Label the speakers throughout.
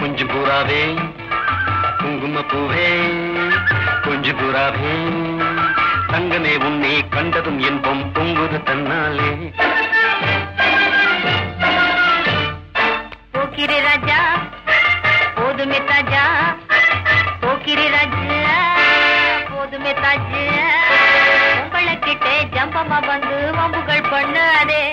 Speaker 1: கொஞ்சம் பூராவே குங்கும பூவே கொஞ்சம் பூராவே தங்கமே உன்னை கண்டதும் இன்பம் பொங்குது தன்னாலே.
Speaker 2: போக்கிரி ராஜா போதுமே தாஜா, போக்கிரி ராஜா போதுமே தாஜா, உங்களை கிட்டே ஜம்பமா வந்து வம்புகள் பண்ணாதே.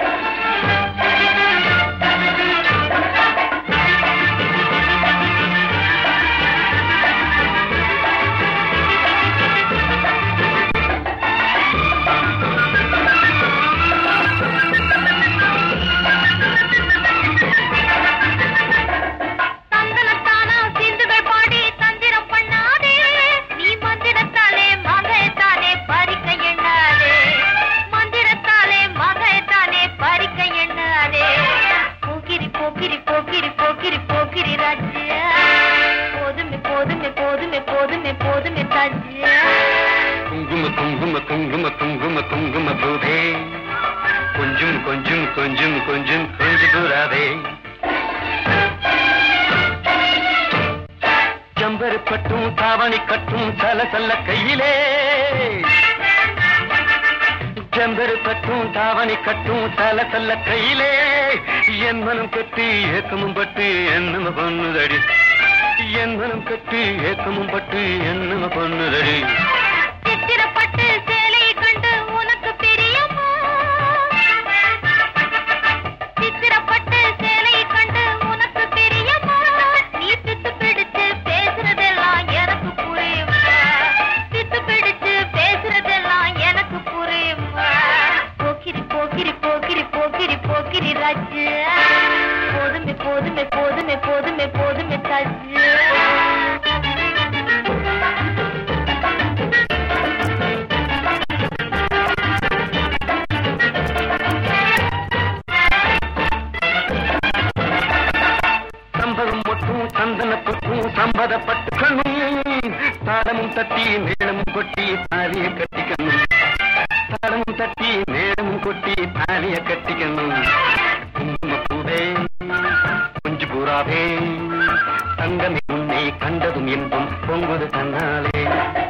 Speaker 1: குங்கும குங்கும குங்கும குங்கும குங்கும பூவே கொஞ்சம் கொஞ்சம் கொஞ்சம் கொஞ்சம் கொஞ்சம் பூராவே ஜம்பரு பட்டும் தாவணி கட்டும் சல சல்ல கையிலே, ஜம்பரு பட்டும் தாவணி கட்டும் சல சல்ல கையிலே என் மனம் கட்டி ஏக்கமும் பட்டு என்னம பொண்ணுதடி, என் மனம் கட்டி ஏக்கமும் பட்டு என்னம பொண்ணுதடி.
Speaker 2: சித்திரப்பட்டு சேலையை கண்டு உனக்கு பிரியமா, சித்திரப்பட்டு சேலையை கண்டு உனக்கு பிரியமா, நீ பித்து பிடிச்சு பேசுறதெல்லாம் எனக்கு புரியுமா, பித்து பிடிச்சு பேசுறதெல்லாம் எனக்கு புரியுமா. போக்கிரி போக்கிரி போக்கிரி போக்கிரி போக்கிரி ராஜா போதுமே போதுமே போதுமே போதுமே போதுமே தாஜா.
Speaker 1: சந்தனத்துக்கும் சம்பதப்பட்டுக்கணும், தாளமும் தட்டி மேளமும் கொட்டி தாலிய கட்டிக்கணும், தாளமும் தட்டி மேளமும் கொட்டி தாலிய கட்டிக்கணும். குங்கும பூவே கொஞ்சம் பூராவே தங்கமே உன்னை கண்டதும் இன்பம் பொங்குது தன்னாலே.